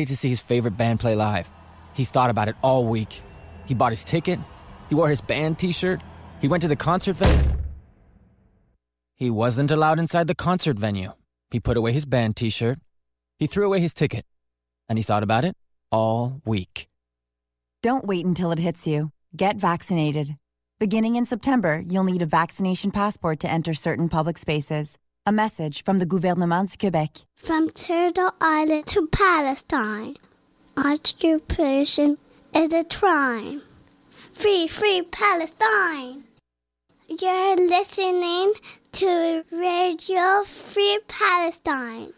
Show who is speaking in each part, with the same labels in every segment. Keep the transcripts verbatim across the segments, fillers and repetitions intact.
Speaker 1: ready to see his favorite band play live. He's thought about it all week. He bought his ticket. He wore his band t-shirt. He went to the concert venue. He wasn't allowed inside the concert venue. He put away his band t-shirt. He threw away his ticket. And he thought about it all week.
Speaker 2: Don't wait until it hits you. Get vaccinated. Beginning in September, you'll need a vaccination passport to enter certain public spaces. A message from the Gouvernement du Québec.
Speaker 3: From Turtle Island to Palestine, occupation is a crime. Free, free Palestine! You're listening to Radio Free Palestine.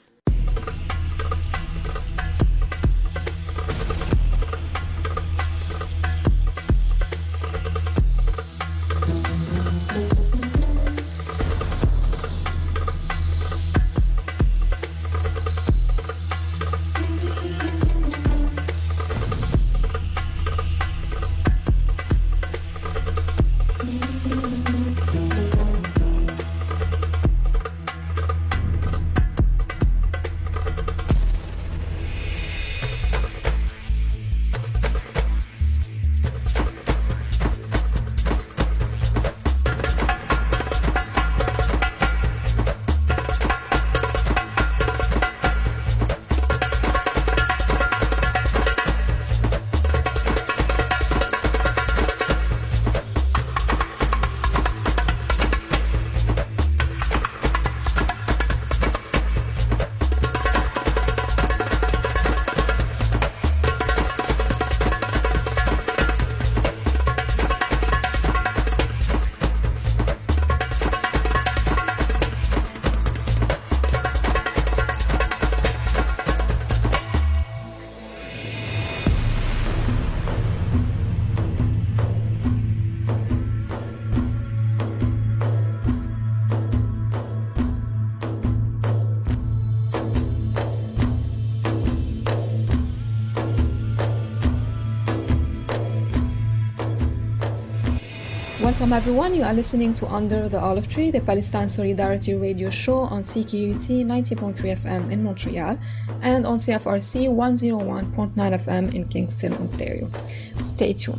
Speaker 4: Welcome everyone, you are listening to Under the Olive Tree, the Palestine Solidarity radio show on C K U T ninety point three F M in Montreal and on C F R C one oh one point nine F M in Kingston, Ontario. Stay tuned.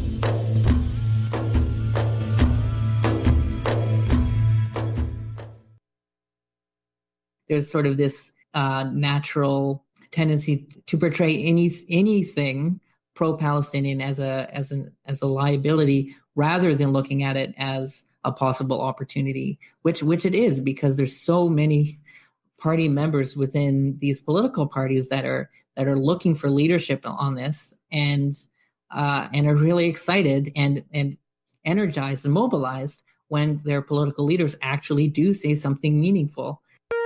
Speaker 5: There's sort of this uh, natural tendency to portray any anything pro-Palestinian as a as an as a liability, rather than looking at it as a possible opportunity, which which it is, because there's so many party members within these political parties that are that are looking for leadership on this, and uh, and are really excited and and energized and mobilized when their political leaders actually do say something meaningful.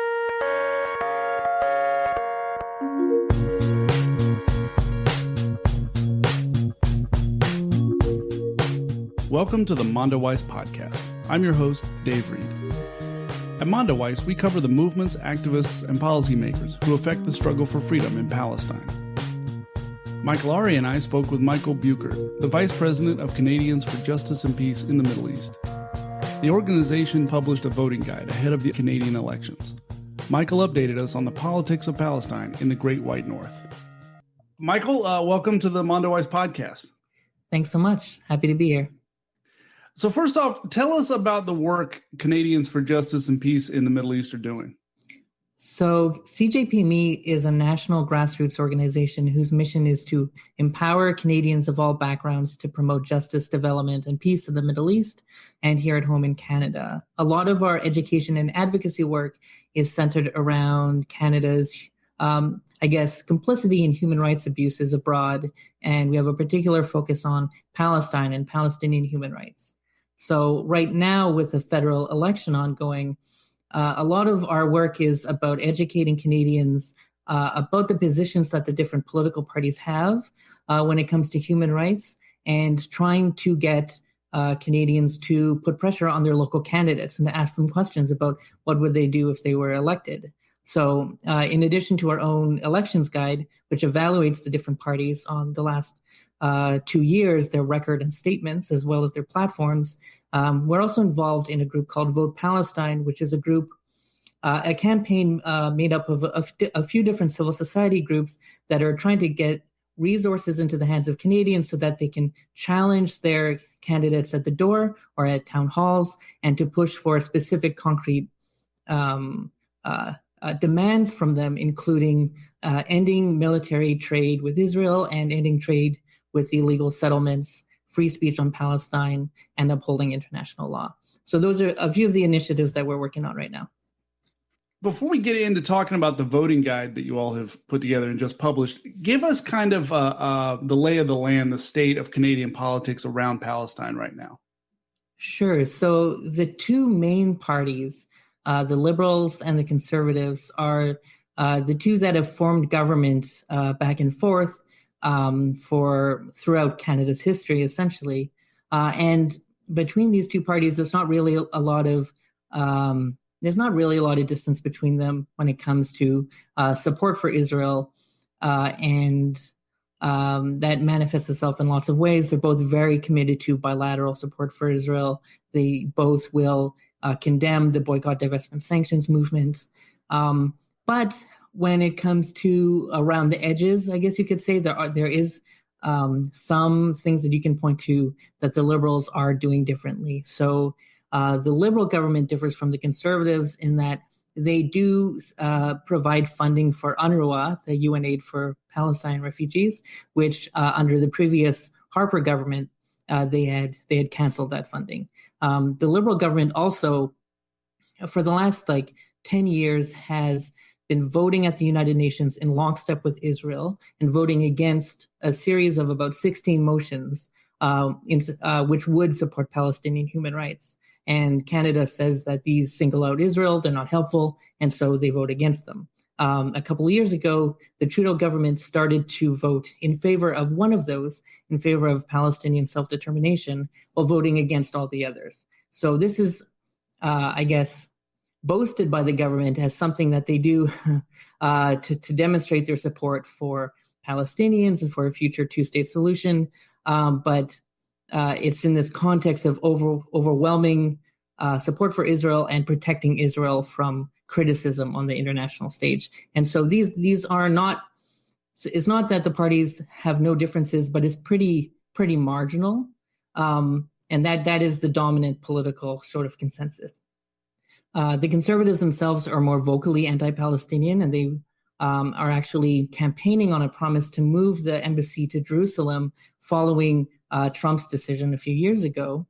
Speaker 6: Welcome to the Mondoweiss podcast. I'm your host, Dave Reed. At Mondoweiss, we cover the movements, activists, and policymakers who affect the struggle for freedom in Palestine. Michael Ari and I spoke with Michael Buchert, the Vice President of Canadians for Justice and Peace in the Middle East. The organization published a voting guide ahead of the Canadian elections. Michael updated us on the politics of Palestine in the Great White North. Michael, uh, welcome to the Mondoweiss podcast.
Speaker 5: Thanks so much. Happy to be here.
Speaker 6: So first off, tell us about the work Canadians for Justice and Peace in the Middle East are doing.
Speaker 5: So C J P M E is a national grassroots organization whose mission is to empower Canadians of all backgrounds to promote justice, development, and peace in the Middle East and here at home in Canada. A lot of our education and advocacy work is centered around Canada's, um, I guess, complicity in human rights abuses abroad, and we have a particular focus on Palestine and Palestinian human rights. So right now, with the federal election ongoing, uh, a lot of our work is about educating Canadians uh, about the positions that the different political parties have uh, when it comes to human rights, and trying to get uh, Canadians to put pressure on their local candidates and to ask them questions about what would they do if they were elected. So uh, in addition to our own elections guide, which evaluates the different parties on the last uh, two years, their record and statements, as well as their platforms, um, we're also involved in a group called Vote Palestine, which is a group uh, a campaign uh, made up of a, a few different civil society groups that are trying to get resources into the hands of Canadians so that they can challenge their candidates at the door or at town halls, and to push for specific concrete um, uh, uh, demands from them, including uh, ending military trade with Israel and ending trade with illegal settlements, free speech on Palestine, and upholding international law. So those are a few of the initiatives that we're working on right now.
Speaker 6: Before we get into talking about the voting guide that you all have put together and just published, give us kind of uh, uh, the lay of the land, the state of Canadian politics around Palestine right now.
Speaker 5: Sure. So the two main parties, uh, the Liberals and the Conservatives, are uh, the two that have formed government uh, back and forth um, for throughout Canada's history, essentially. Uh, and between these two parties, there's not really a lot of um, There's not really a lot of distance between them when it comes to uh, support for Israel, uh, and um, that manifests itself in lots of ways. They're both very committed to bilateral support for Israel. They both will uh, condemn the boycott, divestment, sanctions movement. Um, but when it comes to around the edges, I guess you could say there are there is um, some things that you can point to that the Liberals are doing differently. So. Uh, the Liberal government differs from the Conservatives in that they do uh, provide funding for UNRWA, the U N Aid for Palestine Refugees, which uh, under the previous Harper government, uh, they had they had canceled that funding. Um, the Liberal government also, for the last like ten years, has been voting at the United Nations in lockstep with Israel and voting against a series of about sixteen motions, uh, in, uh, which would support Palestinian human rights. And Canada says that these single out Israel, they're not helpful, and so they vote against them. Um, a couple of years ago, the Trudeau government started to vote in favor of one of those, in favor of Palestinian self-determination, while voting against all the others. So this is, uh, I guess, boasted by the government as something that they do uh, to, to demonstrate their support for Palestinians and for a future two-state solution. Um, but Uh, it's in this context of over, overwhelming uh, support for Israel and protecting Israel from criticism on the international stage. And so these these are not, it's not that the parties have no differences, but it's pretty pretty marginal. Um, and that that is the dominant political sort of consensus. Uh, the Conservatives themselves are more vocally anti-Palestinian, and they um, are actually campaigning on a promise to move the embassy to Jerusalem following Uh, Trump's decision a few years ago,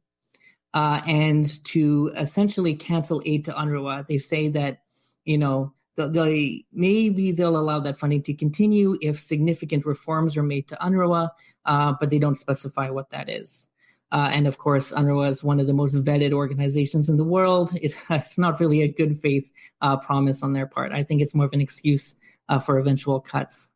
Speaker 5: uh, and to essentially cancel aid to UNRWA. They say that, you know, they maybe they'll allow that funding to continue if significant reforms are made to UNRWA, uh, but they don't specify what that is. Uh, and of course, UNRWA is one of the most vetted organizations in the world. It's, it's not really a good faith uh, promise on their part. I think it's more of an excuse uh, for eventual cuts.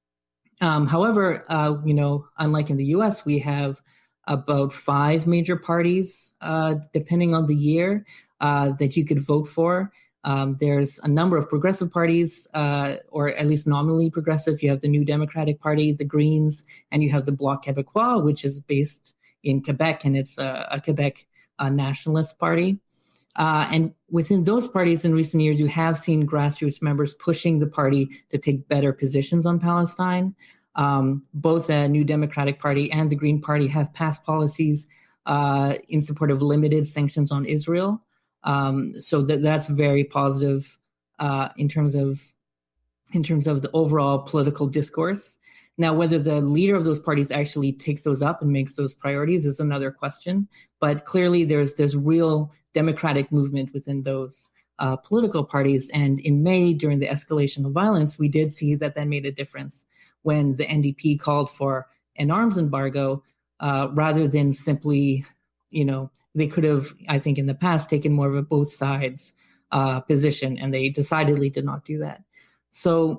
Speaker 5: Um, however, uh, you know, unlike in the U S, we have about five major parties, uh, depending on the year, uh, that you could vote for. Um, there's a number of progressive parties, uh, or at least nominally progressive. You have the New Democratic Party, the Greens, and you have the Bloc Québécois, which is based in Quebec, and it's a, a Quebec uh, nationalist party. Uh, and within those parties in recent years, you have seen grassroots members pushing the party to take better positions on Palestine. Um, both the New Democratic Party and the Green Party have passed policies uh, in support of limited sanctions on Israel. Um, so that, that's very positive uh, in terms of in terms of the overall political discourse. Now, whether the leader of those parties actually takes those up and makes those priorities is another question. But clearly, there's there's real democratic movement within those uh, political parties. And in May, during the escalation of violence, we did see that that made a difference when the N D P called for an arms embargo, uh, rather than simply, you know, they could have, I think, in the past taken more of a both sides uh, position, and they decidedly did not do that. So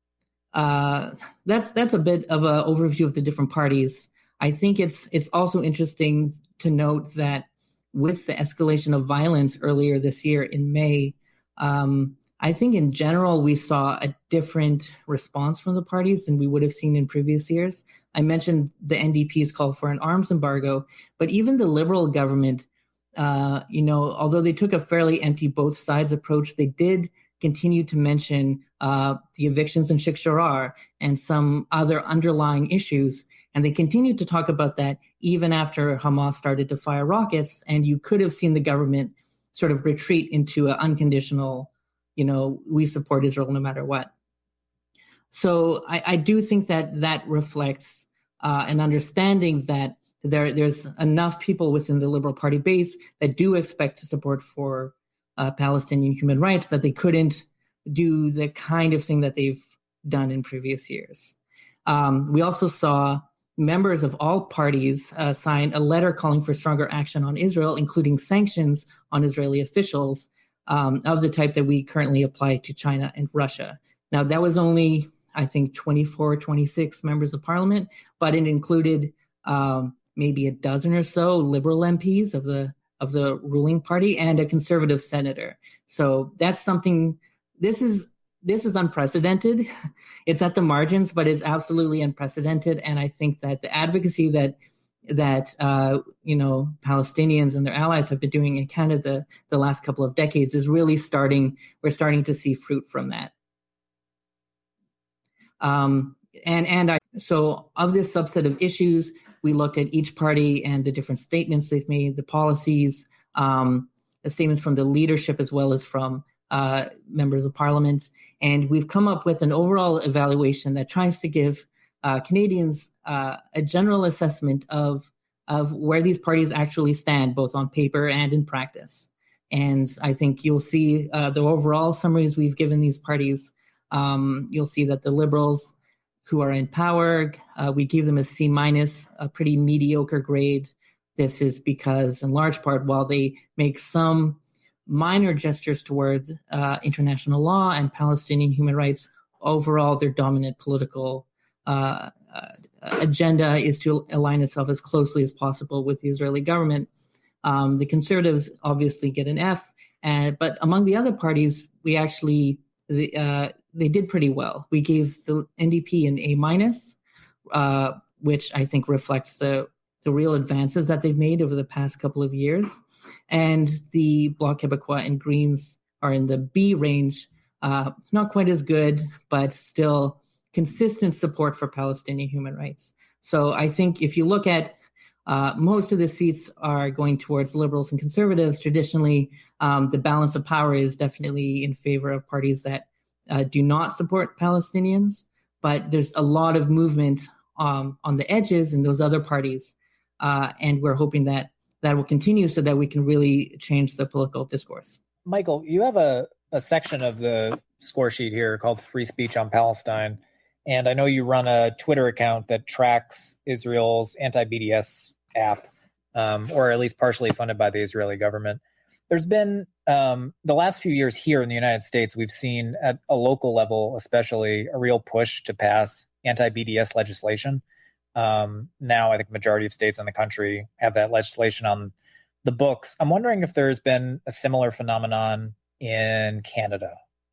Speaker 5: uh, that's that's a bit of an overview of the different parties. I think it's it's also interesting to note that with the escalation of violence earlier this year in May, um, I think in general we saw a different response from the parties than we would have seen in previous years. I mentioned the N D P's call for an arms embargo, but even the Liberal government uh, you know, although they took a fairly empty both sides approach, they did continue to mention uh, the evictions in Sheikh Jarrah and some other underlying issues. And they continued to talk about that even after Hamas started to fire rockets. And you could have seen the government sort of retreat into an unconditional, you know, we support Israel no matter what. So I, I do think that that reflects uh, an understanding that there there's enough people within the Liberal Party base that do expect support for uh, Palestinian human rights that they couldn't do the kind of thing that they've done in previous years. Um, we also saw members of all parties uh, sign a letter calling for stronger action on Israel, including sanctions on Israeli officials um, of the type that we currently apply to China and Russia. Now, that was only, I think, twenty-four, twenty-six members of parliament, but it included um, maybe a dozen or so liberal M Ps of the of the ruling party and a conservative senator. So that's something, this is This is unprecedented. It's at the margins, but it's absolutely unprecedented. And I think that the advocacy that that uh, you know Palestinians and their allies have been doing in Canada the, the last couple of decades is really starting. We're starting to see fruit from that. Um, and and I so of this subset of issues, we looked at each party and the different statements they've made, the policies, um, the statements from the leadership as well as from Uh, members of parliament. And we've come up with an overall evaluation that tries to give uh, Canadians uh, a general assessment of, of where these parties actually stand, both on paper and in practice. And I think you'll see uh, the overall summaries we've given these parties. Um, you'll see that the Liberals who are in power, uh, we gave them a C minus, a pretty mediocre grade. This is because, in large part, while they make some minor gestures toward uh, international law and Palestinian human rights, overall their dominant political uh, uh, agenda is to align itself as closely as possible with the Israeli government. Um, the Conservatives obviously get an F, and, but among the other parties, we actually, the, uh, they did pretty well. We gave the N D P an A minus, uh, which I think reflects the, the real advances that they've made over the past couple of years. And the Bloc Québécois and Greens are in the B range, uh, not quite as good, but still consistent support for Palestinian human rights. So I think if you look at uh, most of the seats are going towards Liberals and Conservatives. Traditionally, um, the balance of power is definitely in favor of parties that uh, do not support Palestinians. But there's a lot of movement um, on the edges in those other parties. Uh, and we're hoping that that will continue so that we can really change the political discourse.
Speaker 7: Michael, you have a, a section of the score sheet here called Free Speech on Palestine. And I know you run a Twitter account that tracks Israel's anti-B D S app, um, or at least partially funded by the Israeli government. There's been, um, the last few years here in the United States, we've seen at a local level, especially, a real push to pass anti-B D S legislation. Um, now, I think the majority of states in the country have that legislation on the books. I'm wondering if there's been a similar phenomenon in Canada.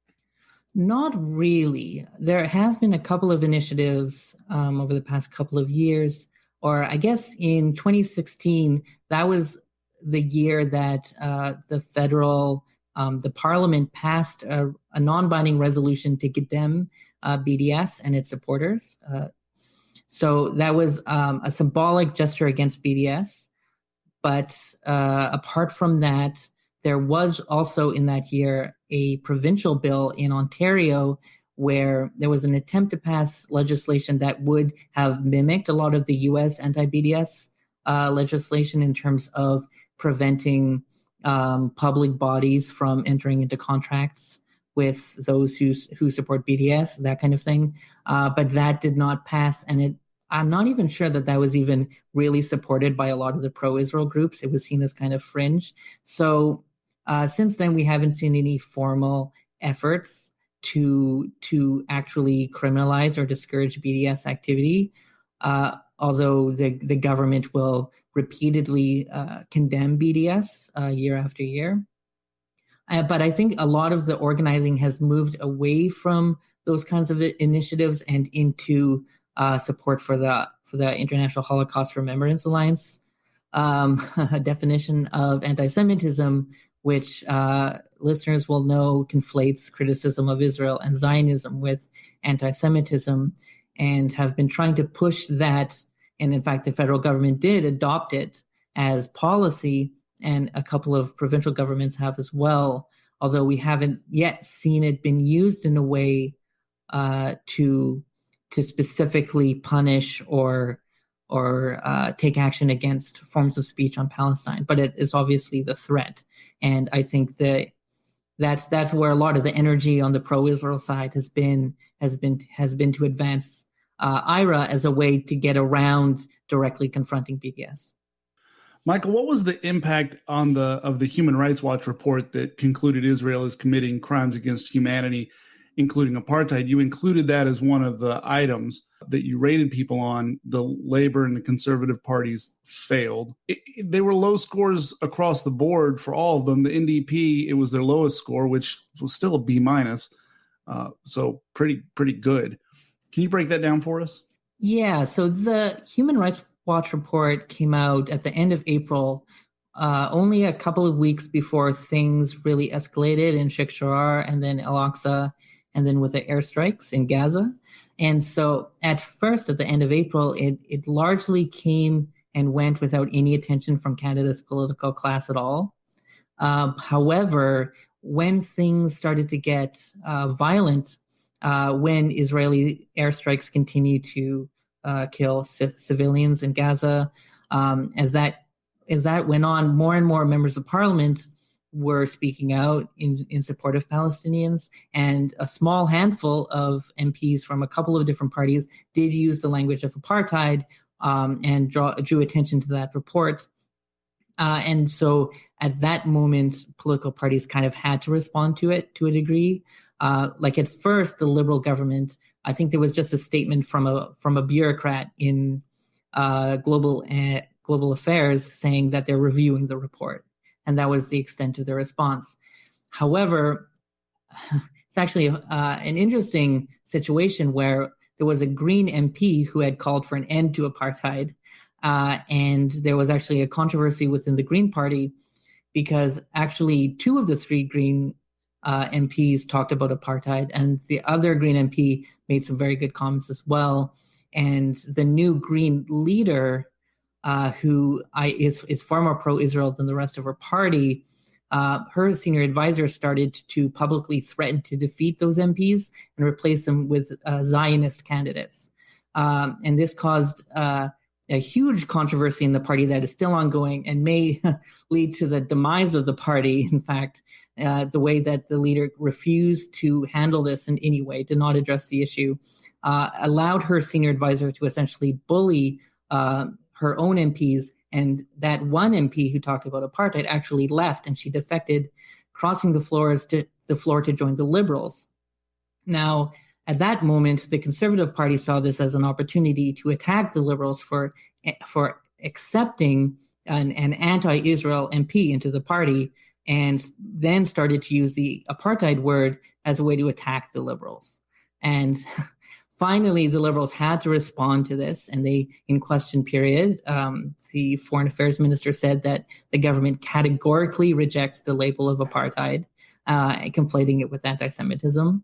Speaker 5: Not really. There have been a couple of initiatives um, over the past couple of years, or I guess in twenty sixteen, that was the year that uh, the federal, um, the parliament passed a, a non-binding resolution to condemn uh, B D S and its supporters. Uh, So that was um, a symbolic gesture against B D S. But uh, apart from that, there was also in that year a provincial bill in Ontario where there was an attempt to pass legislation that would have mimicked a lot of the U S anti-B D S uh, legislation in terms of preventing um, public bodies from entering into contracts with those who who support B D S, that kind of thing. Uh, but that did not pass. And it, I'm not even sure that that was even really supported by a lot of the pro-Israel groups. It was seen as kind of fringe. So uh, since then, we haven't seen any formal efforts to, to actually criminalize or discourage B D S activity, uh, although the, the government will repeatedly uh, condemn B D S uh, year after year. Uh, but I think a lot of the organizing has moved away from those kinds of initiatives and into uh, support for the for the International Holocaust Remembrance Alliance. um, a definition of anti-Semitism, which uh, listeners will know conflates criticism of Israel and Zionism with anti-Semitism, and have been trying to push that. And in fact, the federal government did adopt it as policy, and a couple of provincial governments have as well, although we haven't yet seen it been used in a way uh, to to specifically punish or or uh, take action against forms of speech on Palestine. But it is obviously the threat. And I think that that's that's where a lot of the energy on the pro-Israel side has been has been has been to advance uh, I R A as a way to get around directly confronting B D S.
Speaker 6: Michael, what was the impact on the of the Human Rights Watch report that concluded Israel is committing crimes against humanity, including apartheid? You included that as one of the items that you rated people on. The Labor and the Conservative parties failed. It, it, they were low scores across the board for all of them. The N D P, it was their lowest score, which was still a B minus. Uh, so pretty, pretty good. Can you break that down for us?
Speaker 5: Yeah. So the Human Rights Watch report came out at the end of April, uh, only a couple of weeks before things really escalated in Sheikh Jarrah and then Al-Aqsa, and then with the airstrikes in Gaza. And so at first, at the end of April, it, it largely came and went without any attention from Canada's political class at all. Uh, however, when things started to get uh, violent, uh, when Israeli airstrikes continued to uh, kill c- civilians in Gaza, um, as that as that went on, more and more members of parliament were speaking out in, in support of Palestinians, and a small handful of M Ps from a couple of different parties did use the language of apartheid um, and draw, drew attention to that report. Uh, and so at that moment, political parties kind of had to respond to it to a degree. Uh, like at first, the Liberal government, I think there was just a statement from a from a bureaucrat in uh, global uh, global affairs saying that they're reviewing the report. And that was the extent of their response. However, it's actually uh, an interesting situation where there was a Green M P who had called for an end to apartheid. Uh, and there was actually a controversy within the Green Party because actually two of the three Green uh, M Ps talked about apartheid, and the other Green M P made some very good comments as well. And the new Green leader, Uh, who I, is, is far more pro-Israel than the rest of her party, uh, her senior advisor started to publicly threaten to defeat those M Ps and replace them with uh, Zionist candidates. Um, and this caused uh, a huge controversy in the party that is still ongoing and may lead to the demise of the party. In fact, uh, the way that the leader refused to handle this in any way, did not address the issue, uh, allowed her senior advisor to essentially bully uh, her own M Ps, and that one M P who talked about apartheid actually left, and she defected, crossing the floors to the floor to join the Liberals. Now, at that moment, the Conservative Party saw this as an opportunity to attack the Liberals for for accepting an, an anti-Israel M P into the party, and then started to use the apartheid word as a way to attack the Liberals. And finally, the Liberals had to respond to this, and they, in question period, um, the Foreign Affairs Minister said that the government categorically rejects the label of apartheid, uh, conflating it with anti-Semitism.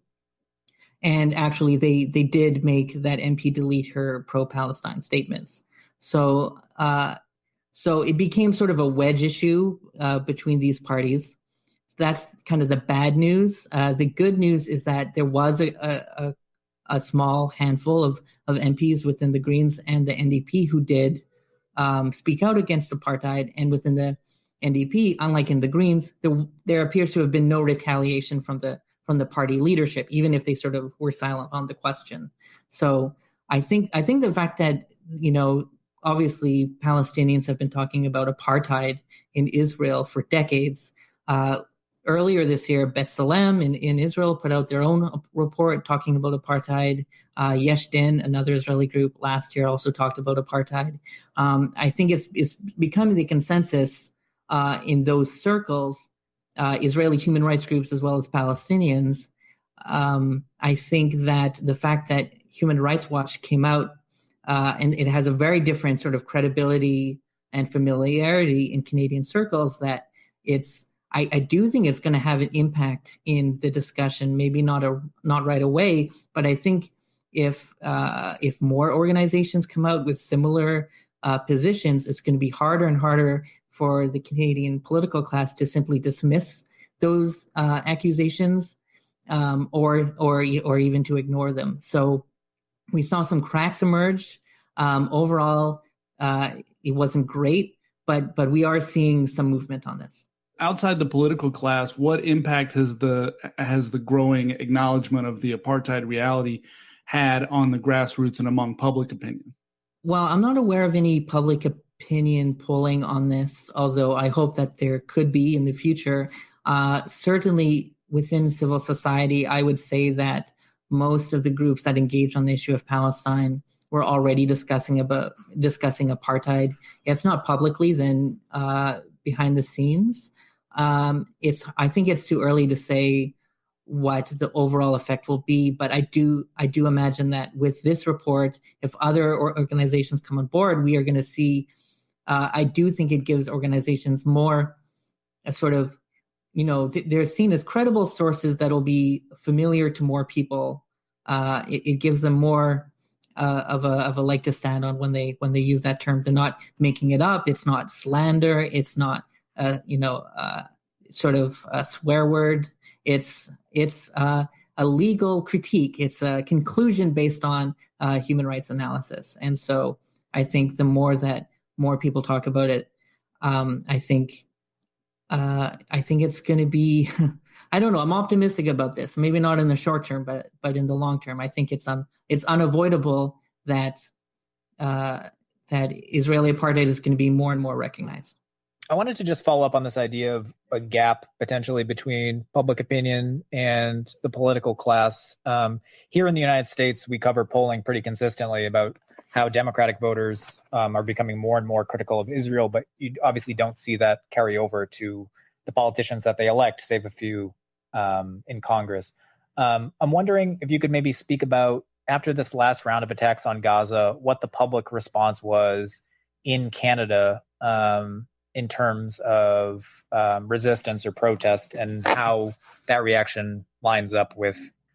Speaker 5: And actually, they they did make that M P delete her pro-Palestine statements. So, uh, so it became sort of a wedge issue uh, between these parties. So that's kind of the bad news. Uh, the good news is that there was a, a, a a small handful of, of M Ps within the Greens and the N D P who did um, speak out against apartheid. And within the N D P, unlike in the Greens, there, there appears to have been no retaliation from the from the party leadership, even if they sort of were silent on the question. So I think I think the fact that, you know, obviously Palestinians have been talking about apartheid in Israel for decades. Uh, Earlier this year, B'Tselem in, in Israel put out their own report talking about apartheid. Uh, Yesh Din, another Israeli group, last year also talked about apartheid. Um, I think it's, it's become the consensus uh, in those circles, uh, Israeli human rights groups as well as Palestinians. Um, I think that the fact that Human Rights Watch came out uh, and it has a very different sort of credibility and familiarity in Canadian circles that it's, I, I do think it's going to have an impact in the discussion, maybe not a not right away, but I think if uh, if more organizations come out with similar uh, positions, it's going to be harder and harder for the Canadian political class to simply dismiss those uh, accusations um, or or or even to ignore them. So we saw some cracks emerge. Um, overall, uh, it wasn't great, but but we are seeing some movement on this.
Speaker 6: Outside the political class, what impact has the has the growing acknowledgement of the apartheid reality had on the grassroots and among public opinion?
Speaker 5: Well, I'm not aware of any public opinion polling on this, although I hope that there could be in the future. Uh, certainly within civil society, I would say that most of the groups that engage on the issue of Palestine were already discussing about discussing apartheid, if not publicly, then uh, behind the scenes. Um, it's I think it's too early to say what the overall effect will be, but I do I do imagine that with this report, if other organizations come on board, we are going to see. Uh, I do think it gives organizations more a sort of, you know, th- they're seen as credible sources that will be familiar to more people. Uh, it, it gives them more uh, of a of a leg to stand on when they when they use that term. They're not making it up. It's not slander. It's not uh, you know uh, sort of a swear word. It's it's uh, a legal critique. It's a conclusion based on uh, human rights analysis. And so I think the more that more people talk about it, um, I think uh, I think it's going to be. I don't know. I'm optimistic about this. Maybe not in the short term, but but in the long term, I think it's un, it's unavoidable that uh, that Israeli apartheid is going to be more and more recognized.
Speaker 7: I wanted to just follow up on this idea of a gap potentially between public opinion and the political class. Um, here in the United States, we cover polling pretty consistently about how Democratic voters um, are becoming more and more critical of Israel, but you obviously don't see that carry over to the politicians that they elect, save a few um, in Congress. Um, I'm wondering if you could maybe speak about, after this last round of attacks on Gaza, what the public response was in Canada um, in terms of um, resistance or protest, and how that reaction lines up with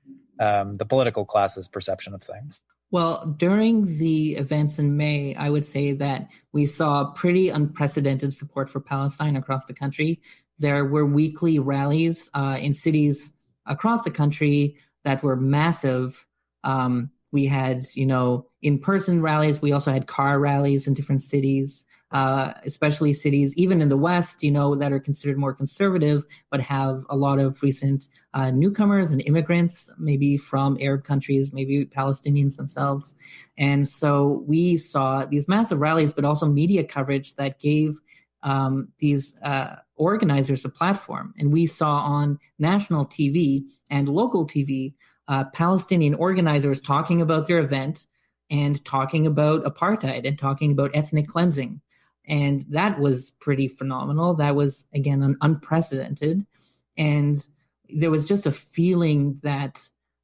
Speaker 7: um, the political class's perception of things.
Speaker 5: Well, during the events in May, I would say that we saw pretty unprecedented support for Palestine across the country. There were weekly rallies uh, in cities across the country that were massive. Um, we had, you know, in-person rallies. We also had car rallies in different cities, uh, especially cities, even in the West, you know, that are considered more conservative, but have a lot of recent uh, newcomers and immigrants, maybe from Arab countries, maybe Palestinians themselves. And so we saw these massive rallies, but also media coverage that gave um, these uh, organizers a platform. And we saw on national T V and local T V, uh, Palestinian organizers talking about their event and talking about apartheid and talking about ethnic cleansing. And that was pretty phenomenal. That was, again, un- unprecedented. And there was just a feeling that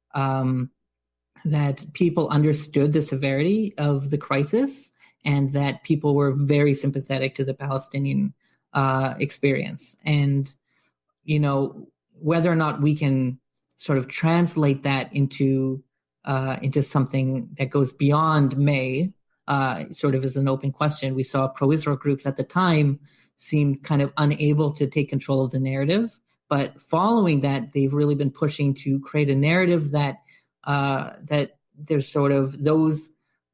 Speaker 5: um, that people understood the severity of the crisis and that people were very sympathetic to the Palestinian uh, experience. And, you know, whether or not we can sort of translate that into uh, into something that goes beyond May, uh, sort of is an open question. We saw pro-Israel groups at the time seemed kind of unable to take control of the narrative. But following that, they've really been pushing to create a narrative that uh, that there's sort of those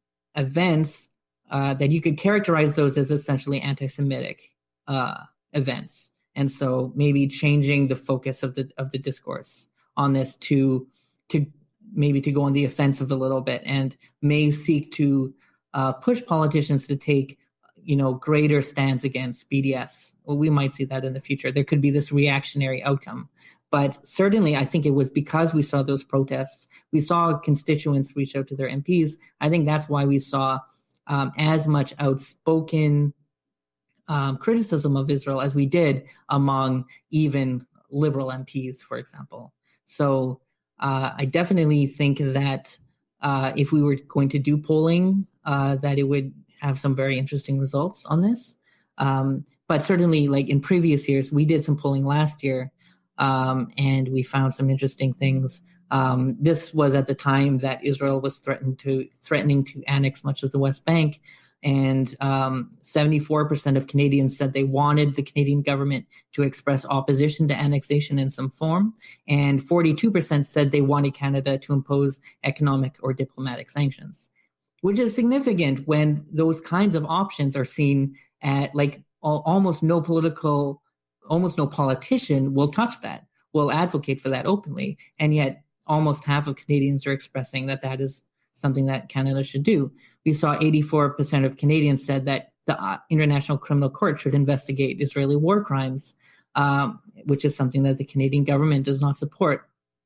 Speaker 5: events uh, that you could characterize those as essentially anti-Semitic uh, events. And so maybe changing the focus of the of the discourse on this to to maybe to go on the offensive a little bit, and may seek to uh, push politicians to take, you know, greater stands against B D S. Well, we might see that in the future. There could be this reactionary outcome. But certainly, I think it was because we saw those protests, we saw constituents reach out to their M Ps. I think that's why we saw um, as much outspoken um, criticism of Israel as we did among even liberal M Ps, for example. So uh, I definitely think that uh, if we were going to do polling, uh, that it would have some very interesting results on this. Um, but certainly, like in previous years, we did some polling last year, um, and we found some interesting things. Um, this was at the time that Israel was threatened to threatening to annex much of the West Bank, and um, seventy-four percent of Canadians said they wanted the Canadian government to express opposition to annexation in some form, and forty-two percent said they wanted Canada to impose economic or diplomatic sanctions, which is significant when those kinds of options are seen at like al- almost no political, almost no politician will touch that, will advocate for that openly, and yet almost half of Canadians are expressing that that is something that Canada should do. We saw eighty-four percent of Canadians said that the uh, International Criminal Court should investigate Israeli war crimes, um, which is something that the Canadian government does not support.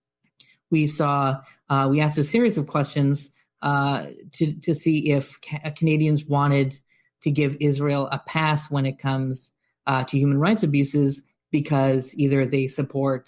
Speaker 5: We saw, uh, we asked a series of questions uh, to, to see if ca- Canadians wanted to give Israel a pass when it comes uh, to human rights abuses because either they support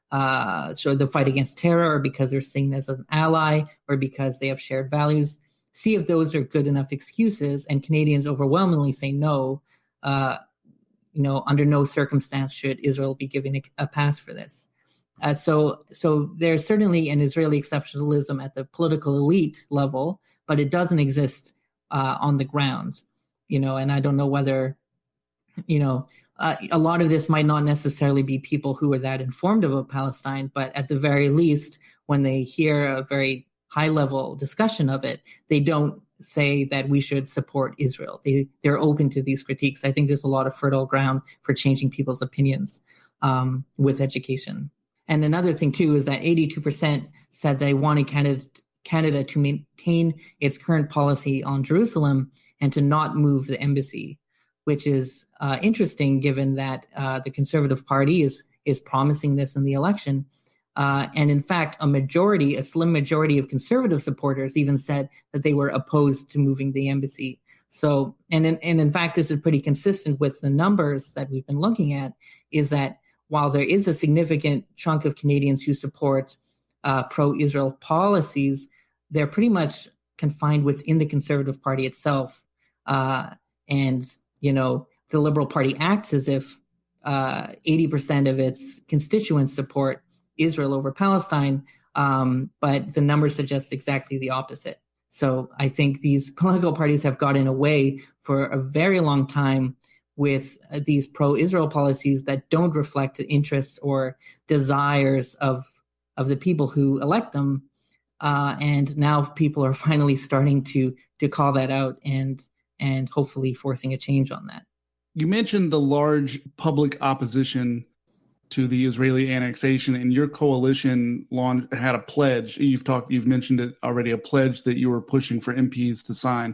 Speaker 5: uh, so the fight against terror, or because they're seen as an ally, or because they have shared values. See if those are good enough excuses. And Canadians overwhelmingly say no. Uh, you know, under no circumstance should Israel be given a, a pass for this. Uh, so, so there's certainly an Israeli exceptionalism at the political elite level, but it doesn't exist uh, on the ground. You know, and I don't know whether, you know, uh, a lot of this might not necessarily be people who are that informed about Palestine, but at the very least, when they hear a very high-level discussion of it, they don't say that we should support Israel. They, they're open to these critiques. I think there's a lot of fertile ground for changing people's opinions um, with education. And another thing, too, is that eighty-two percent said they wanted Canada, Canada to maintain its current policy on Jerusalem and to not move the embassy, which is uh, interesting given that uh, the Conservative Party is is promising this in the election. Uh, and in fact, a majority, a slim majority of Conservative supporters even said that they were opposed to moving the embassy. So, and in, and in fact, this is pretty consistent with the numbers that we've been looking at, is that while there is a significant chunk of Canadians who support uh, pro-Israel policies, they're pretty much confined within the Conservative Party itself. Uh, and, you know, the Liberal Party acts as if uh, eighty percent of its constituents support Israel over Palestine, um, but the numbers suggest exactly the opposite. So I think these political parties have gotten away for a very long time with uh, these pro-Israel policies that don't reflect the interests or desires of of the people who elect them. Uh, and now people are finally starting to to call that out and and hopefully forcing a change on that.
Speaker 6: You mentioned the large public opposition to the Israeli annexation, and your coalition launched, had a pledge. You've talked, you've mentioned it already, a pledge that you were pushing for M Ps to sign.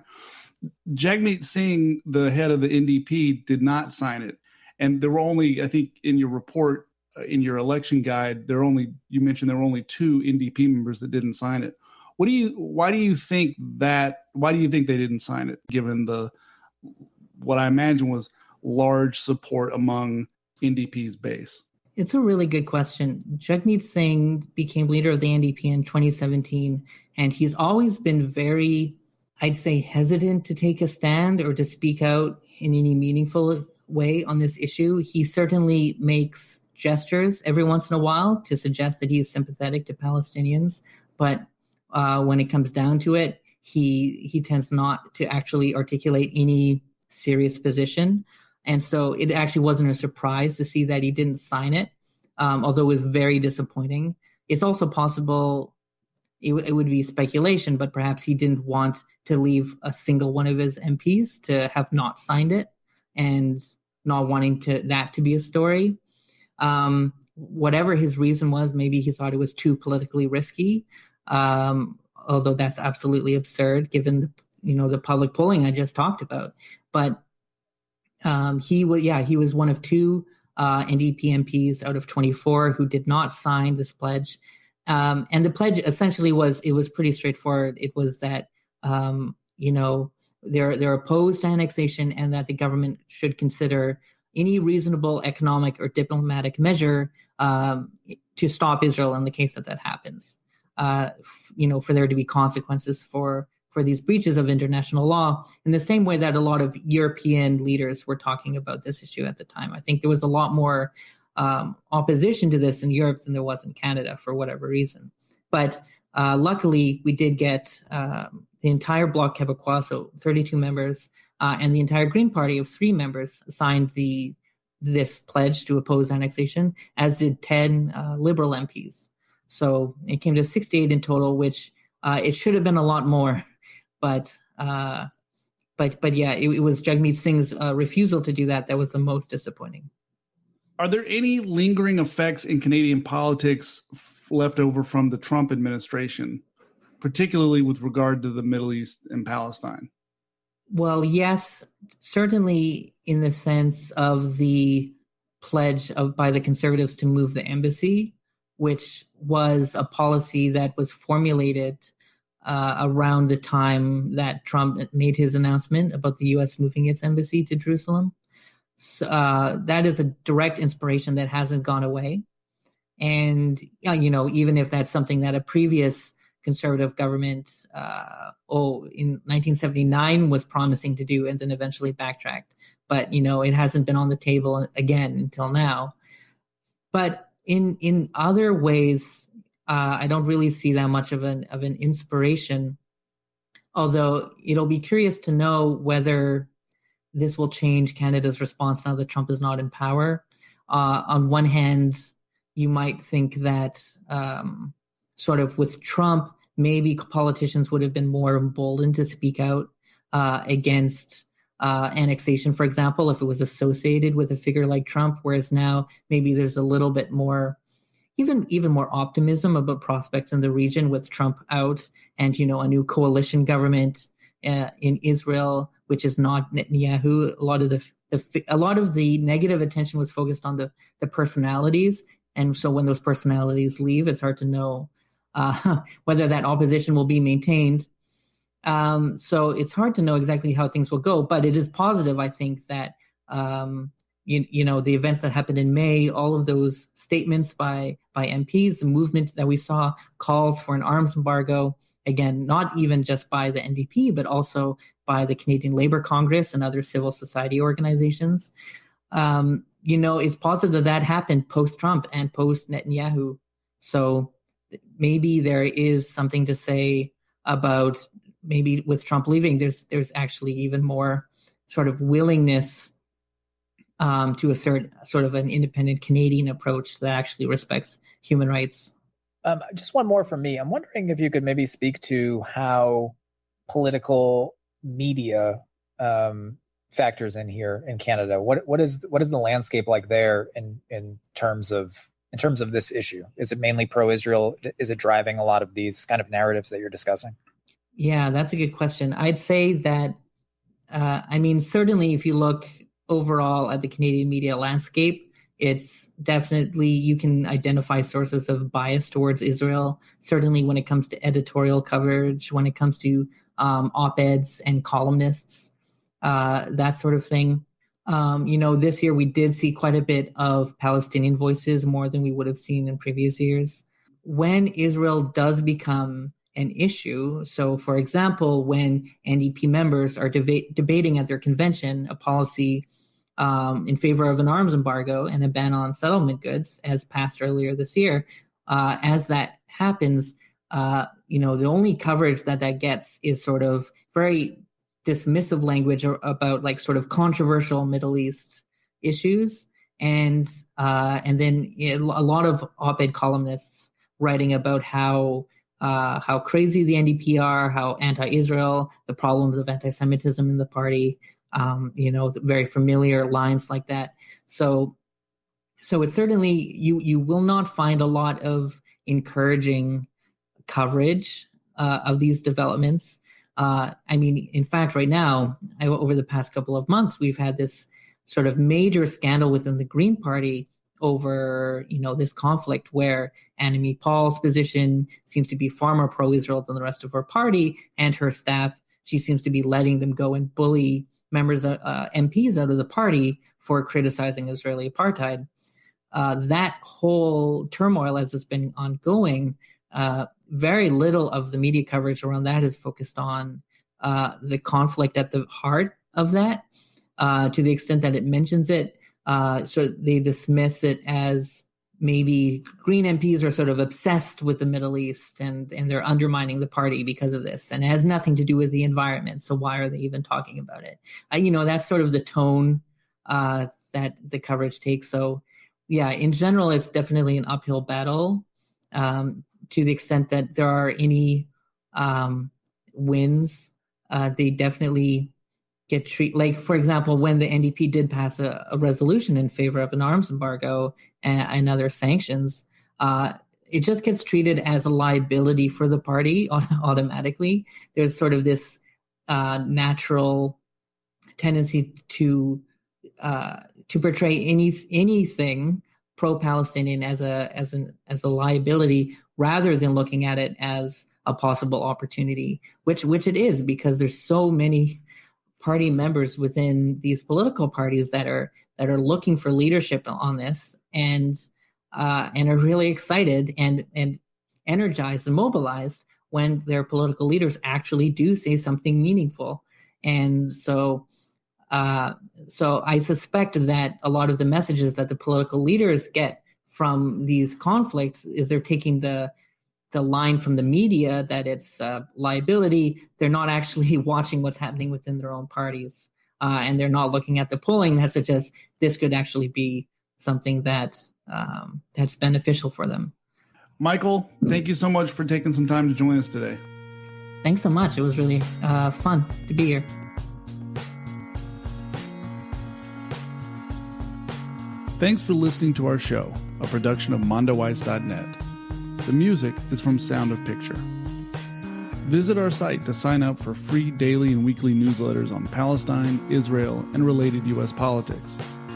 Speaker 6: Jagmeet Singh, the head of the N D P, did not sign it. And there were only, I think in your report, uh, in your election guide, there were only, you mentioned there were only two N D P members that didn't sign it. What do you, why do you think that, why do you think they didn't sign it, given the, what I imagine was large support among N D P's base?
Speaker 5: It's a really good question. Jagmeet Singh became leader of the N D P in twenty seventeen, and he's always been very, I'd say, hesitant to take a stand or to speak out in any meaningful way on this issue. He certainly makes gestures every once in a while to suggest that he's sympathetic to Palestinians, but uh, when it comes down to it, he he tends not to actually articulate any serious position. And so it actually wasn't a surprise to see that he didn't sign it, um, although it was very disappointing. It's also possible, it, w- it would be speculation, but perhaps he didn't want to leave a single one of his M Ps to have not signed it and not wanting to that to be a story. Um, whatever his reason was, maybe he thought it was too politically risky, um, although that's absolutely absurd given the, you know, the public polling I just talked about. But Um, he was, yeah, he was one of two uh, N D P M Ps out of twenty-four who did not sign this pledge. Um, and the pledge essentially was, it was pretty straightforward. It was that, um, you know, they're, they're opposed to annexation and that the government should consider any reasonable economic or diplomatic measure um, to stop Israel in the case that that happens. Uh, you know, for there to be consequences for, for these breaches of international law, in the same way that a lot of European leaders were talking about this issue at the time. I think there was a lot more um, opposition to this in Europe than there was in Canada for whatever reason. But uh, luckily, we did get uh, the entire Bloc Québécois, so thirty-two members, uh, and the entire Green Party of three members signed the this pledge to oppose annexation, as did ten uh, Liberal M Ps. So it came to sixty-eight in total, which uh, it should have been a lot more. But uh, but but yeah, it, it was Jagmeet Singh's uh, refusal to do that that was the most disappointing.
Speaker 6: Are there any lingering effects in Canadian politics left over from the Trump administration, particularly with regard to the Middle East and Palestine?
Speaker 5: Well, yes, certainly in the sense of the pledge of by the Conservatives to move the embassy, which was a policy that was formulated uh, around the time that Trump made his announcement about the U S moving its embassy to Jerusalem. So, uh, that is a direct inspiration that hasn't gone away. And, uh, you know, even if that's something that a previous Conservative government, uh, oh, in nineteen seventy-nine was promising to do and then eventually backtracked. But, you know, it hasn't been on the table again until now. But in in other ways, uh, I don't really see that much of an of an inspiration, although it'll be curious to know whether this will change Canada's response now that Trump is not in power. Uh, on one hand, you might think that um, sort of with Trump, maybe politicians would have been more emboldened to speak out uh, against uh, annexation, for example, if it was associated with a figure like Trump, whereas now maybe there's a little bit more, even even more optimism about prospects in the region with Trump out and, you know, a new coalition government uh, in Israel, which is not Netanyahu. A lot of the, the a lot of the negative attention was focused on the the personalities, and so when those personalities leave, it's hard to know uh, whether that opposition will be maintained. Um, so it's hard to know exactly how things will go, but it is positive, I think, that um, you, you know the events that happened in May, all of those statements by by M Ps, the movement that we saw, calls for an arms embargo. Again, not even just by the N D P, but also by the Canadian Labour Congress and other civil society organizations. Um, you know, it's positive that that happened post-Trump and post-Netanyahu. So maybe there is something to say about maybe with Trump leaving, there's there's actually even more sort of willingness um, to assert sort of an independent Canadian approach that actually respects human rights.
Speaker 7: Um, just one more from me. I'm wondering if you could maybe speak to how political media um, factors in here in Canada. What what is what is the landscape like there in in terms of in terms of this issue? Is it mainly pro-Israel? Is it driving a lot of these kind of narratives that you're discussing?
Speaker 5: Yeah, that's a good question. I'd say that, uh, I mean, certainly if you look overall at the Canadian media landscape, it's definitely, you can identify sources of bias towards Israel, certainly when it comes to editorial coverage, when it comes to um, op-eds and columnists, uh, that sort of thing. Um, you know, this year we did see quite a bit of Palestinian voices, more than we would have seen in previous years. When Israel does become an issue, so for example, when N D P members are deba- debating at their convention a policy Um, in favor of an arms embargo and a ban on settlement goods, as passed earlier this year. Uh, as that happens, uh, you know, the only coverage that that gets is sort of very dismissive language about like sort of controversial Middle East issues, and uh, and then a lot of op-ed columnists writing about how uh, how crazy the N D P are, how anti-Israel, the problems of anti-Semitism in the party. Um, you know, very familiar lines like that. So, so it's certainly, you you will not find a lot of encouraging coverage uh, of these developments. Uh, I mean, in fact, right now, I, over the past couple of months, we've had this sort of major scandal within the Green Party over, you know, this conflict where Annamie Paul's position seems to be far more pro-Israel than the rest of her party, and her staff, she seems to be letting them go and bully members, uh, M Ps out of the party for criticizing Israeli apartheid. Uh, that whole turmoil, as it's been ongoing, uh, very little of the media coverage around that is focused on uh, the conflict at the heart of that, uh, to the extent that it mentions it. Uh, so they dismiss it as maybe Green M Ps are sort of obsessed with the Middle East and, and they're undermining the party because of this. And it has nothing to do with the environment. So why are they even talking about it? Uh, you know, that's sort of the tone uh, that the coverage takes. So yeah, in general, it's definitely an uphill battle um, to the extent that there are any um, wins. Uh, they definitely get treated, like, for example, when the N D P did pass a, a resolution in favor of an arms embargo and, and other sanctions, uh, it just gets treated as a liability for the party automatically. There's sort of this uh, natural tendency to uh, to portray any anything pro-Palestinian as a as an as a liability rather than looking at it as a possible opportunity, which which it is, because there's so many party members within these political parties that are that are looking for leadership on this and uh, and are really excited and and energized and mobilized when their political leaders actually do say something meaningful. And so uh, so I suspect that a lot of the messages that the political leaders get from these conflicts is they're taking the the line from the media that it's uh, liability. They're not actually watching what's happening within their own parties. Uh, and they're not looking at the polling that suggests this could actually be something that um, that's beneficial for them.
Speaker 6: Michael, thank you so much for taking some time to join us today.
Speaker 5: Thanks so much. It was really uh, fun to be here.
Speaker 6: Thanks for listening to our show, a production of Mondoweiss dot net. The music is from Sound of Picture. Visit our site to sign up for free daily and weekly newsletters on Palestine, Israel, and related U S politics.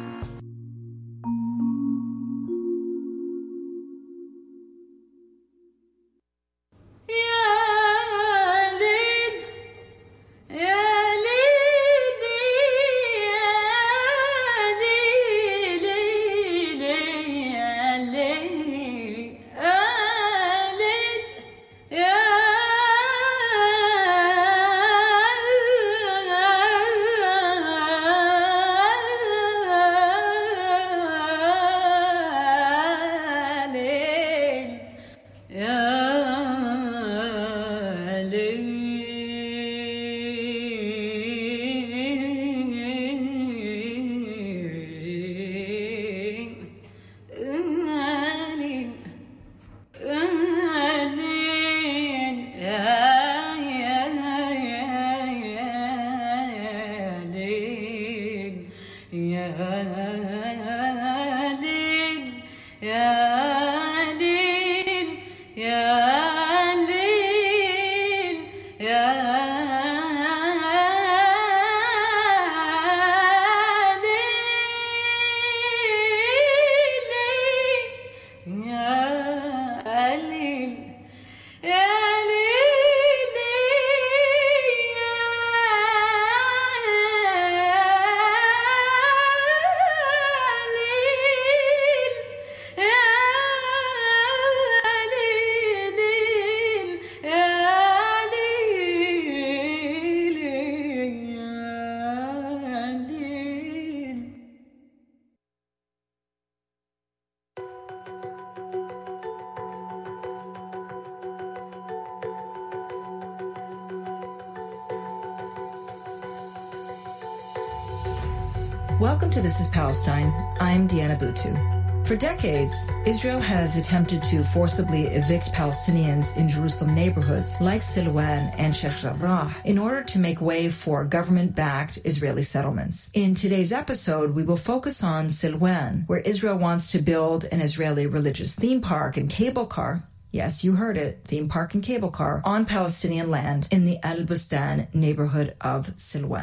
Speaker 8: Welcome to This is Palestine. I'm Deanna Butu. For decades, Israel has attempted to forcibly evict Palestinians in Jerusalem neighborhoods like Silwan and Sheikh Jarrah in order to make way for government-backed Israeli settlements. In today's episode, we will focus on Silwan, where Israel wants to build an Israeli religious theme park and cable car. Yes, you heard it, theme park and cable car on Palestinian land in the Al Bustan neighborhood of Silwan.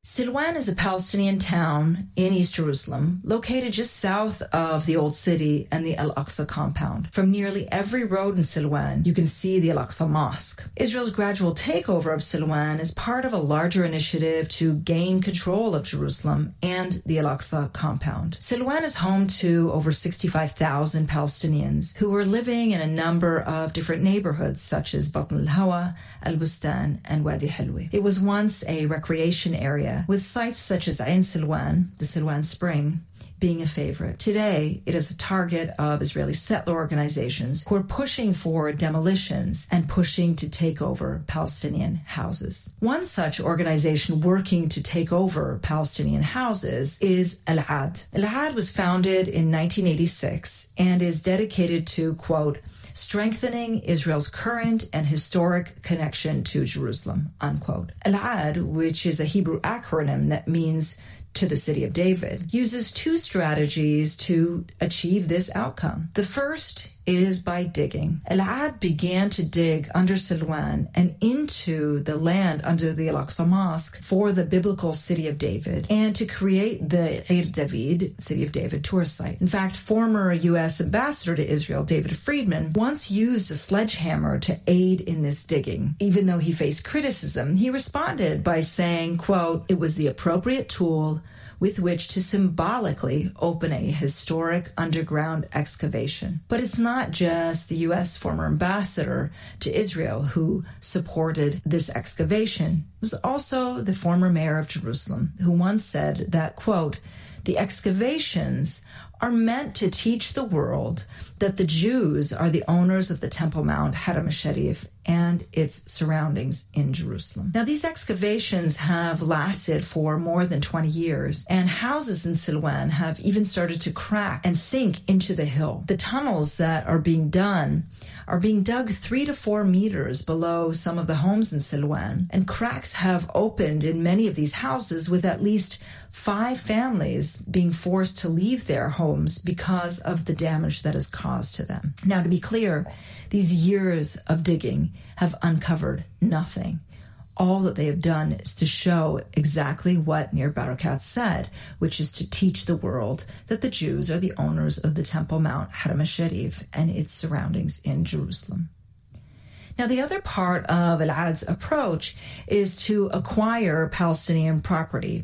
Speaker 8: Silwan is a Palestinian town in East Jerusalem, located just south of the Old City and the Al-Aqsa compound. From nearly every road in Silwan, you can see the Al-Aqsa Mosque. Israel's gradual takeover of Silwan is part of a larger initiative to gain control of Jerusalem and the Al-Aqsa compound. Silwan is home to over sixty-five thousand Palestinians who were living in a number of different neighborhoods such as Batn al-Hawa, Al-Bustan, and Wadi Hilwi. It was once a recreation area with sites such as Ain Silwan, the Silwan Spring, being a favorite. Today, it is a target of Israeli settler organizations who are pushing for demolitions and pushing to take over Palestinian houses. One such organization working to take over Palestinian houses is Al-Ad. Al-Ad was founded in nineteen eighty-six and is dedicated to, quote, strengthening Israel's current and historic connection to Jerusalem, unquote. Al-Ad, which is a Hebrew acronym that means to the city of David, uses two strategies to achieve this outcome. The first is by digging. Al-Ad began to dig under Silwan and into the land under the Al-Aqsa Mosque for the biblical city of David and to create the Ir David, city of David, tourist site. In fact, former U S ambassador to Israel, David Friedman, once used a sledgehammer to aid in this digging. Even though he faced criticism, he responded by saying, quote, it was the appropriate tool with which to symbolically open a historic underground excavation. But it's not just the U S former ambassador to Israel who supported this excavation. It was also the former mayor of Jerusalem who once said that, quote, the excavations are meant to teach the world that the Jews are the owners of the Temple Mount, Haram al-Sharif, and its surroundings in Jerusalem. Now, these excavations have lasted for more than twenty years, and houses in Silwan have even started to crack and sink into the hill. The tunnels that are being done are being dug three to four meters below some of the homes in Silwan, and cracks have opened in many of these houses with at least five families being forced to leave their homes because of the damage that is caused to them. Now, to be clear, these years of digging have uncovered nothing. All that they have done is to show exactly what Nir Barakat said, which is to teach the world that the Jews are the owners of the Temple Mount, Haram al-Sharif, and its surroundings in Jerusalem. Now, the other part of Al-Ad's approach is to acquire Palestinian property,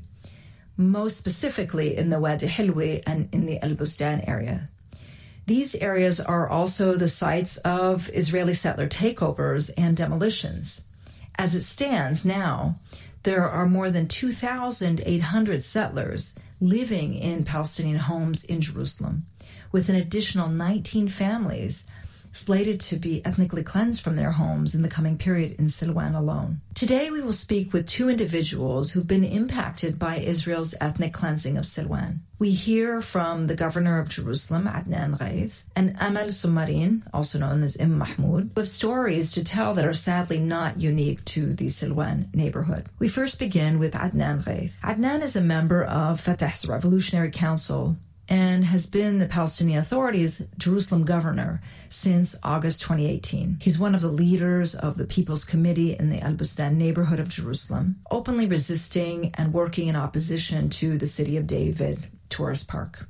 Speaker 8: most specifically in the Wadi Hilwi and in the Al-Bustan area. These areas are also the sites of Israeli settler takeovers and demolitions. As it stands now, there are more than two thousand eight hundred settlers living in Palestinian homes in Jerusalem, with an additional nineteen families slated to be ethnically cleansed from their homes in the coming period in Silwan alone. Today, we will speak with two individuals who've been impacted by Israel's ethnic cleansing of Silwan. We hear from the governor of Jerusalem, Adnan Ghaith, and Amal Sumarin, also known as Im Mahmoud, who have stories to tell that are sadly not unique to the Silwan neighborhood. We first begin with Adnan Ghaith. Adnan is a member of Fatah's Revolutionary Council and has been the Palestinian Authority's Jerusalem governor since August twenty eighteen. He's one of the leaders of the People's Committee in the Al-Bustan neighborhood of Jerusalem, openly resisting and working in opposition to the City of David tourist park.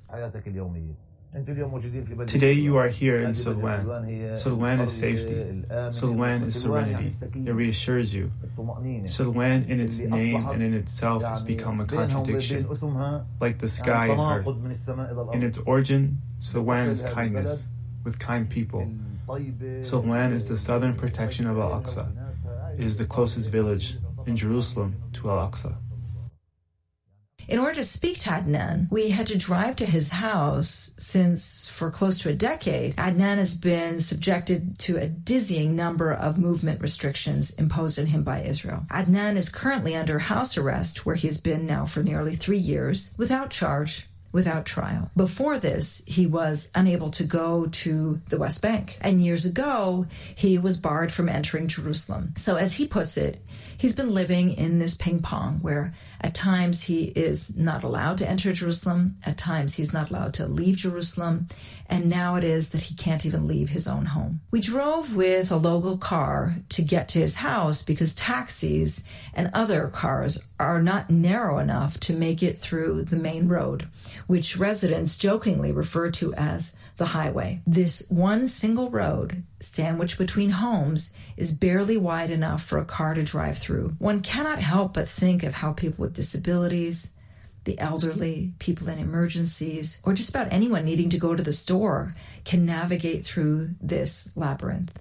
Speaker 9: Today you are here in Silwan. Silwan is safety. Silwan is serenity. It reassures you. Silwan in its name and in itself has become a contradiction, like the sky and earth. In its origin, Silwan is kindness, with kind people. Silwan is the southern protection of Al-Aqsa. It is the closest village in Jerusalem to Al-Aqsa.
Speaker 8: In order to speak to Adnan, we had to drive to his house since for close to a decade, Adnan has been subjected to a dizzying number of movement restrictions imposed on him by Israel. Adnan is currently under house arrest, where he's been now for nearly three years, without charge, without trial. Before this, he was unable to go to the West Bank. And years ago, he was barred from entering Jerusalem. So as he puts it, he's been living in this ping pong where at times he is not allowed to enter Jerusalem, at times he's not allowed to leave Jerusalem, and now it is that he can't even leave his own home. We drove with a local car to get to his house because taxis and other cars are not narrow enough to make it through the main road, which residents jokingly refer to as the highway. This one single road, sandwiched between homes, is barely wide enough for a car to drive through. One cannot help but think of how people with disabilities, the elderly, people in emergencies, or just about anyone needing to go to the store can navigate through this labyrinth.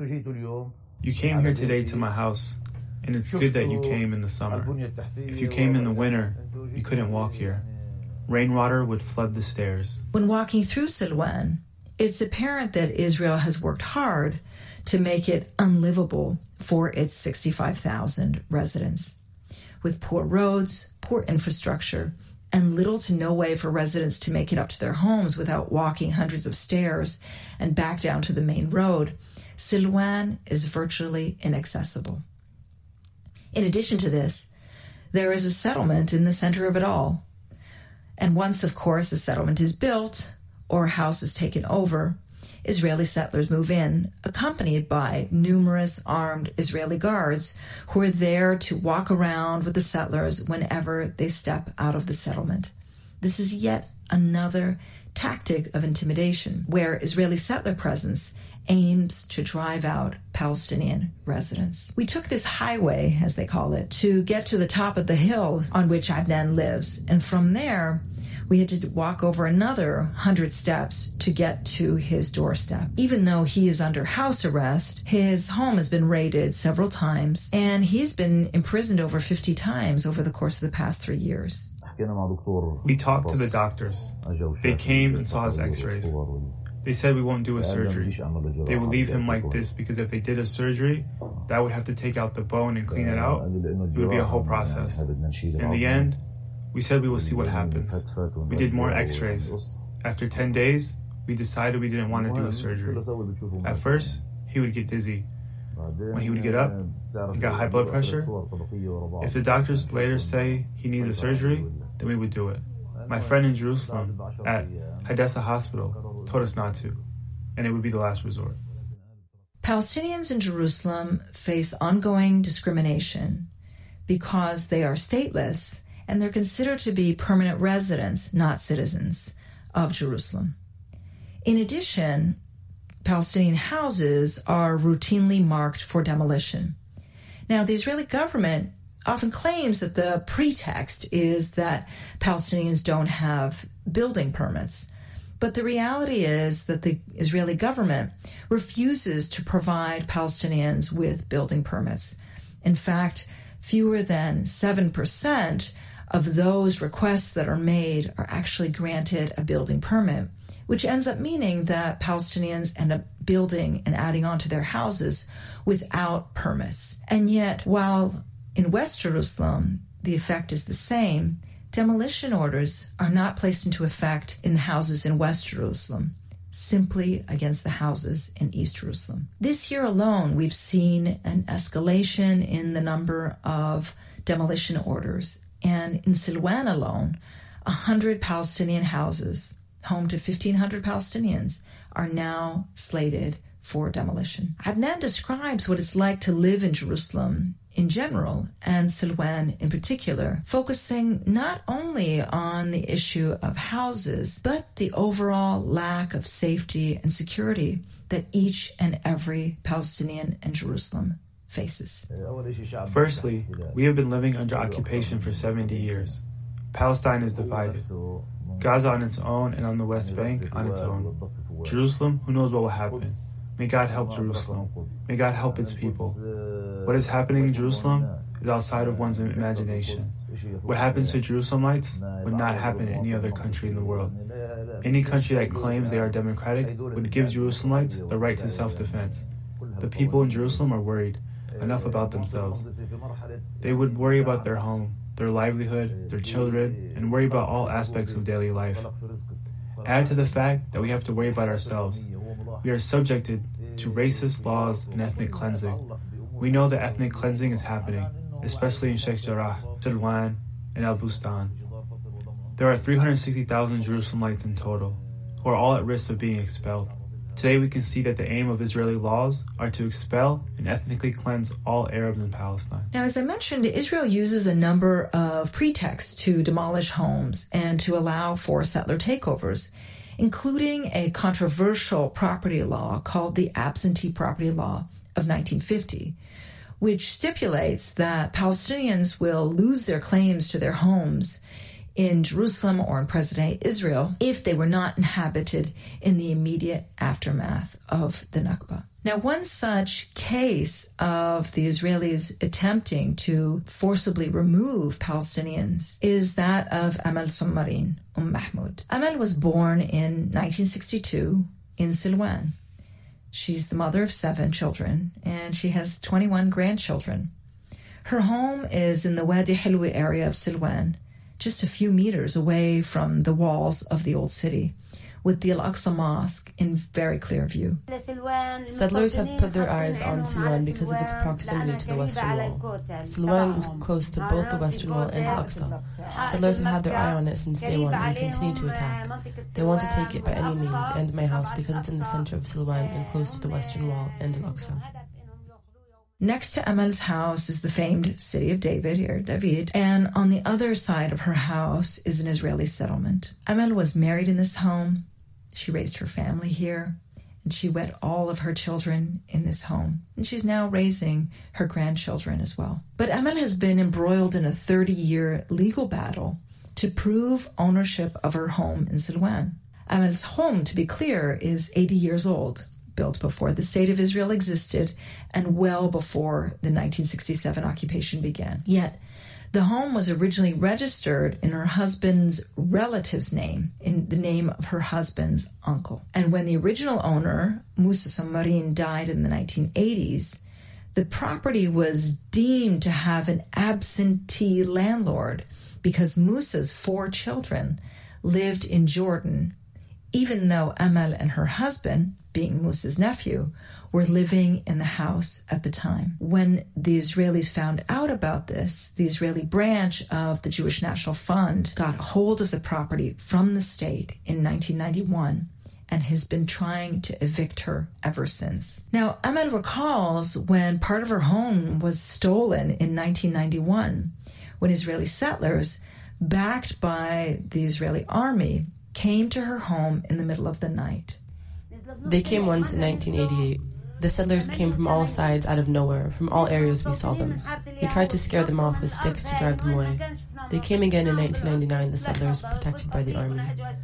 Speaker 9: You came here today to my house, and it's good that you came in the summer. If you came in the winter, you couldn't walk here. Rainwater would flood the stairs.
Speaker 8: When walking through Silwan, it's apparent that Israel has worked hard to make it unlivable for its sixty-five thousand residents. With poor roads, poor infrastructure, and little to no way for residents to make it up to their homes without walking hundreds of stairs and back down to the main road, Silwan is virtually inaccessible. In addition to this, there is a settlement in the center of it all. And once, of course, the settlement is built or a house is taken over, Israeli settlers move in, accompanied by numerous armed Israeli guards who are there to walk around with the settlers whenever they step out of the settlement. This is yet another tactic of intimidation, where Israeli settler presence aims to drive out Palestinian residents. We took this highway, as they call it, to get to the top of the hill on which Adnan lives, and from there, we had to walk over another hundred steps to get to his doorstep. Even though he is under house arrest, his home has been raided several times, and he's been imprisoned over fifty times over the course of the past three years.
Speaker 9: We talked to the doctors. They came and saw his x-rays. They said we won't do a surgery. They will leave him like this because if they did a surgery, that would have to take out the bone and clean it out. It would be a whole process. In the end, we said we will see what happens. We did more x-rays. After ten days, we decided we didn't want to do a surgery. At first, he would get dizzy. When he would get up, he got high blood pressure. If the doctors later say he needs a surgery, then we would do it. My friend in Jerusalem at Hadassah Hospital told us not to, and it would be the last resort.
Speaker 8: Palestinians in Jerusalem face ongoing discrimination because they are stateless and they're considered to be permanent residents, not citizens, of Jerusalem. In addition, Palestinian houses are routinely marked for demolition. Now, the Israeli government often claims that the pretext is that Palestinians don't have building permits. But the reality is that the Israeli government refuses to provide Palestinians with building permits. In fact, fewer than seven percent of those requests that are made are actually granted a building permit, which ends up meaning that Palestinians end up building and adding on to their houses without permits. And yet, while in West Jerusalem the effect is the same, demolition orders are not placed into effect in the houses in West Jerusalem, simply against the houses in East Jerusalem. This year alone, we've seen an escalation in the number of demolition orders. And in Silwan alone, one hundred Palestinian houses, home to fifteen hundred Palestinians, are now slated for demolition. Adnan describes what it's like to live in Jerusalem in general, and Silwan in particular, focusing not only on the issue of houses, but the overall lack of safety and security that each and every Palestinian in Jerusalem faces.
Speaker 9: Firstly, we have been living under occupation for seventy years. Palestine is divided. Gaza on its own and on the West Bank on its own. Jerusalem, who knows what will happen. May God help Jerusalem. May God help its people. What is happening in Jerusalem is outside of one's imagination. What happens to Jerusalemites would not happen in any other country in the world. Any country that claims they are democratic would give Jerusalemites the right to self-defense. The people in Jerusalem are worried. Enough about themselves. They would worry about their home, their livelihood, their children, and worry about all aspects of daily life. Add to the fact that we have to worry about ourselves. We are subjected to racist laws and ethnic cleansing. We know that ethnic cleansing is happening, especially in Sheikh Jarrah, Silwan, and Al Bustan. There are three hundred sixty thousand Jerusalemites in total, who are all at risk of being expelled. Today we can see that the aim of Israeli laws are to expel and ethnically cleanse all Arabs in Palestine.
Speaker 8: Now, as I mentioned, Israel uses a number of pretexts to demolish homes and to allow for settler takeovers, including a controversial property law called the Absentee Property Law of nineteen fifty, which stipulates that Palestinians will lose their claims to their homes in Jerusalem or in present-day Israel if they were not inhabited in the immediate aftermath of the Nakba. Now, one such case of the Israelis attempting to forcibly remove Palestinians is that of Amal Sommarin Umm Mahmoud. Amal was born in nineteen sixty-two in Silwan. She's the mother of seven children, and she has twenty-one grandchildren. Her home is in the Wadi Hilwi area of Silwan, just a few meters away from the walls of the old city, with the Al-Aqsa Mosque in very clear view.
Speaker 10: Settlers have put their eyes on Silwan because of its proximity to the Western Wall. Silwan is close to both the Western Wall and Al-Aqsa. Settlers have had their eye on it since day one and continue to attack. They want to take it by any means and my house because it's in the center of Silwan and close to the Western Wall and Al-Aqsa.
Speaker 8: Next to Amal's house is the famed city of David, here, David, and on the other side of her house is an Israeli settlement. Amal was married in this home. She raised her family here, and she wed all of her children in this home. And she's now raising her grandchildren as well. But Amal has been embroiled in a thirty-year legal battle to prove ownership of her home in Silwan. Amal's home, to be clear, is eighty years old, built before the State of Israel existed and well before the nineteen sixty-seven occupation began. Yet, the home was originally registered in her husband's relative's name, in the name of her husband's uncle. And when the original owner, Musa Sommarin, died in the nineteen eighties, the property was deemed to have an absentee landlord because Musa's four children lived in Jordan, even though Amal and her husband, being Musa's nephew, were living in the house at the time. When the Israelis found out about this, the Israeli branch of the Jewish National Fund got hold of the property from the state in nineteen ninety-one and has been trying to evict her ever since. Now, Amal recalls when part of her home was stolen in nineteen ninety-one, when Israeli settlers, backed by the Israeli army, came to her home in the middle of the night.
Speaker 10: They came once in nineteen eighty-eight. The settlers came from all sides out of nowhere. From all areas we saw them. We tried to scare them off with sticks to drive them away. They came again in nineteen ninety-nine, the settlers protected by the army.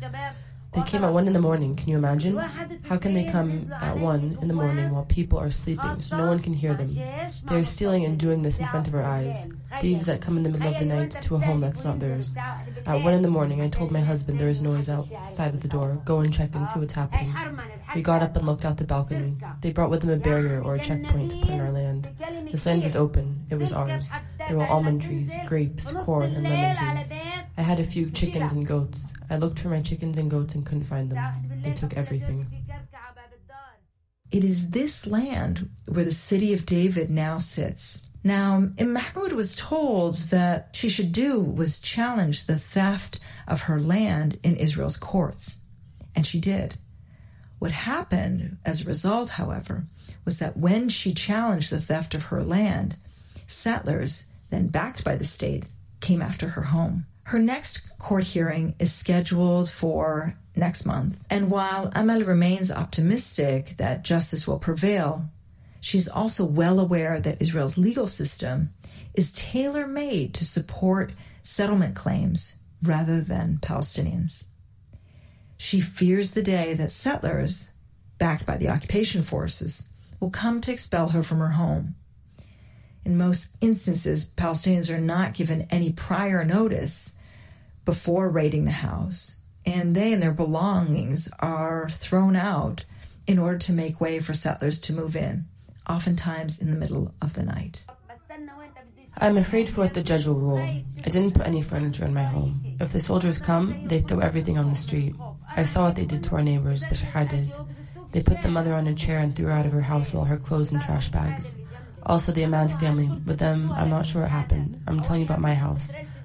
Speaker 10: They came at one in the morning, can you imagine? How can they come at one in the morning while people are sleeping so no one can hear them? They are stealing and doing this in front of our eyes. Thieves that come in the middle of the night to a home that's not theirs. At one in the morning, I told my husband there is noise outside of the door. Go and check and see what's happening. We got up and looked out the balcony. They brought with them a barrier or a checkpoint to put in our land. This land was open. It was ours. There were almond trees, grapes, corn, and lemon trees. I had a few chickens and goats. I looked for my chickens and goats and couldn't find them. They took everything.
Speaker 8: It is this land where the city of David now sits. Now, Umm Mahmoud was told that she should do was challenge the theft of her land in Israel's courts. And she did. What happened as a result, however, was that when she challenged the theft of her land, settlers, then backed by the state, came after her home. Her next court hearing is scheduled for next month. And while Amal remains optimistic that justice will prevail, she's also well aware that Israel's legal system is tailor-made to support settlement claims rather than Palestinians. She fears the day that settlers, backed by the occupation forces, will come to expel her from her home. In most instances, Palestinians are not given any prior notice before raiding the house, and they and their belongings are thrown out in order to make way for settlers to move in, oftentimes in the middle of the night.
Speaker 10: I'm afraid for what the judge will rule. I didn't put any furniture in my home. If the soldiers come, they throw everything on the street. I saw what they did to our neighbors, the Shahadas. They put the mother on a chair and threw her out of her house with all her clothes in trash bags. Also the Ahmad's family. With them, I'm not sure what happened. I'm telling you about my house.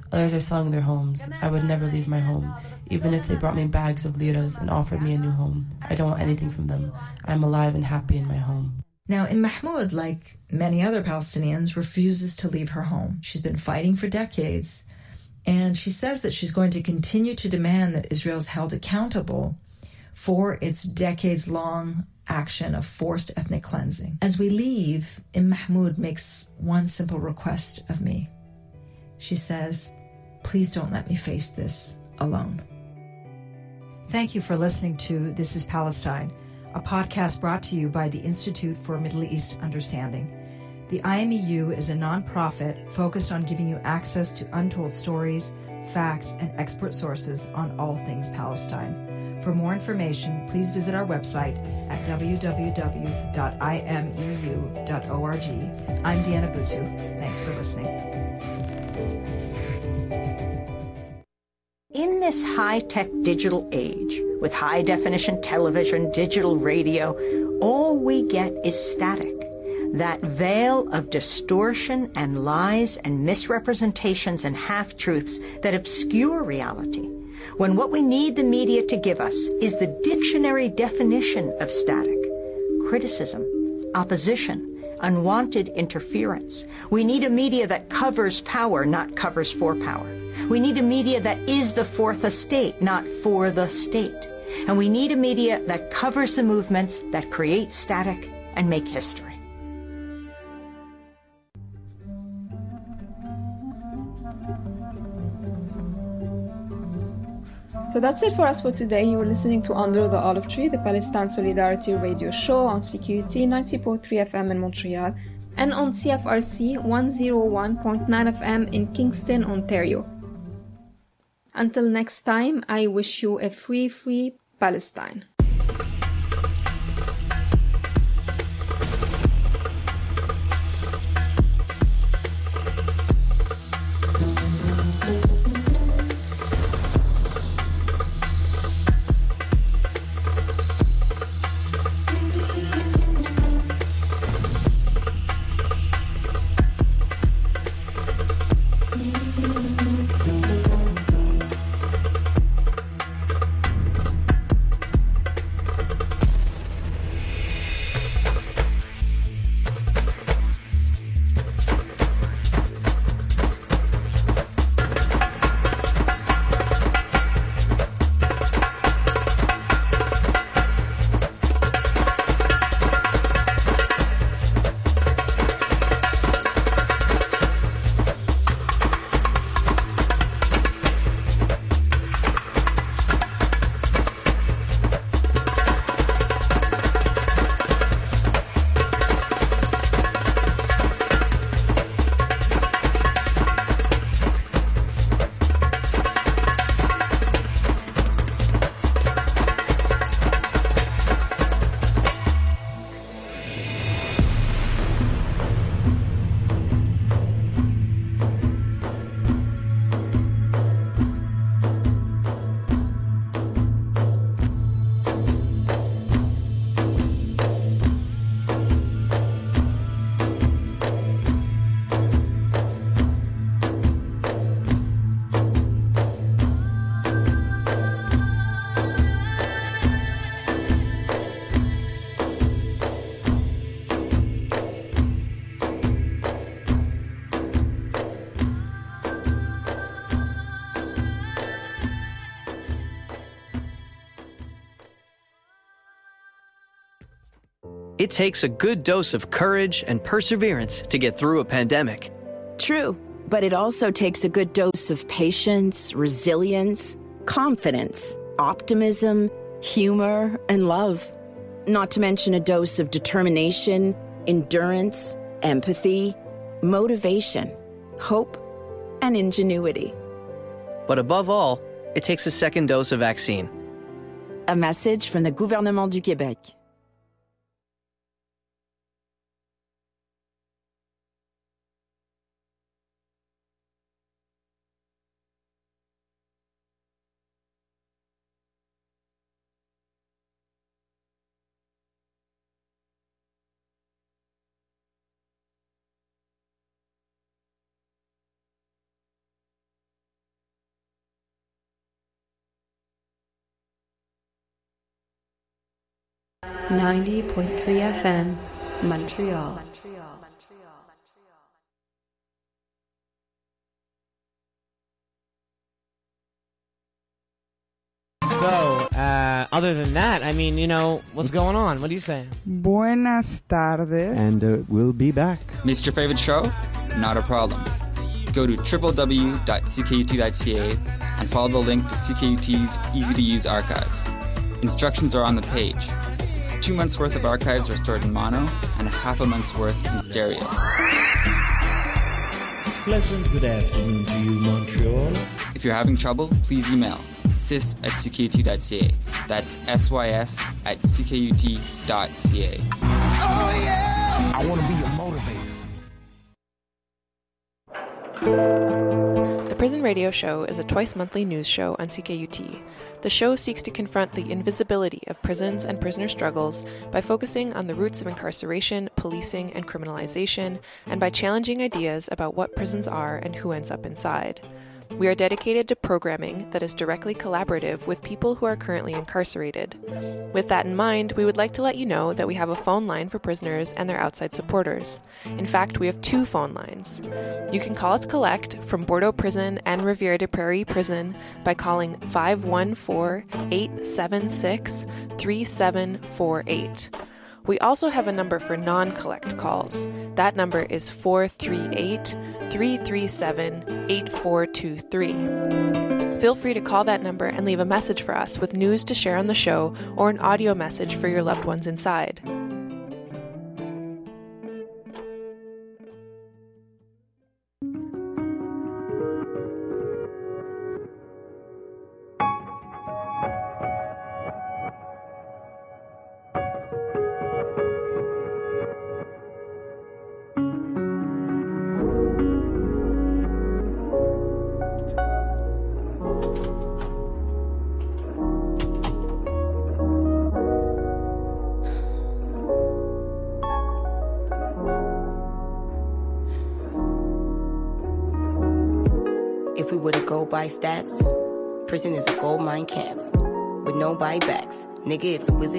Speaker 10: Others are selling their homes. I would never leave my home, even if they brought me bags of liras and offered me a new home. I don't want anything from them. I'm alive and happy in my home.
Speaker 8: Now, Umm Mahmoud, like many other Palestinians, refuses to leave her home. She's been fighting for decades, and she says that she's going to continue to demand that Israel is held accountable for its decades-long action of forced ethnic cleansing. As we leave, Umm Mahmoud makes one simple request of me. She says, please don't let me face this alone. Thank you for listening to This is Palestine, a podcast brought to you by the Institute for Middle East Understanding. The I M E U is a nonprofit focused on giving you access to untold stories, facts, and expert sources on all things Palestine. For more information, please visit our website at w w w dot i m e u dot org. I'm Deanna Butu. Thanks for listening.
Speaker 11: In this high-tech digital age, with high-definition television, digital radio, all we get is static. That veil of distortion and lies and misrepresentations and half-truths that obscure reality, when what we need the media to give us is the dictionary definition of static: criticism, opposition, unwanted interference. We need a media that covers power, not covers for power. We need a media that is the fourth estate, not for the state. And we need a media that covers the movements that create static and make history.
Speaker 4: So that's it for us for today. You were listening to Under the Olive Tree, the Palestine Solidarity radio show on C Q U T ninety point three F M in Montreal and on C F R C one oh one point nine F M in Kingston, Ontario. Until next time, I wish you a free, free Palestine.
Speaker 12: It takes a good dose of courage and perseverance to get through a pandemic.
Speaker 13: True, but it also takes a good dose of patience, resilience, confidence, optimism, humor, and love. Not to mention a dose of determination, endurance, empathy, motivation, hope, and ingenuity.
Speaker 12: But above all, it takes a second dose of vaccine.
Speaker 13: A message from the Gouvernement du Québec.
Speaker 14: ninety point three F M, Montreal.
Speaker 15: So, uh, other than that, I mean, you know, what's going on? What are you saying?
Speaker 16: Buenas tardes.
Speaker 17: And uh, we'll be back.
Speaker 18: Missed your favorite show? Not a problem. Go to w w w dot c k u t dot c a and follow the link to C K U T's easy-to-use archives. Instructions are on the page. Two months' worth of archives are stored in mono and half a month's worth in stereo.
Speaker 17: Pleasant good afternoon to you, Montreal.
Speaker 18: If you're having trouble, please email sys at c k u t dot c a. That's S Y S at c k u t dot c a.
Speaker 19: Oh, yeah! I want to be your motivator.
Speaker 20: The Prison Radio Show is a twice-monthly news show on C K U T. The show seeks to confront the invisibility of prisons and prisoner struggles by focusing on the roots of incarceration, policing, and criminalization, and by challenging ideas about what prisons are and who ends up inside. We are dedicated to programming that is directly collaborative with people who are currently incarcerated. With that in mind, we would like to let you know that we have a phone line for prisoners and their outside supporters. In fact, we have two phone lines. You can call us collect from Bordeaux Prison and Rivière des Prairies Prison by calling five one four, eight seven six, three seven four eight. We also have a number for non-collect calls. That number is four three eight, three three seven, eight four two three. Feel free to call that number and leave a message for us with news to share on the show or an audio message for your loved ones inside.
Speaker 21: If we were to go by stats, prison is a gold mine camp with no buybacks. Nigga, it's a wizard.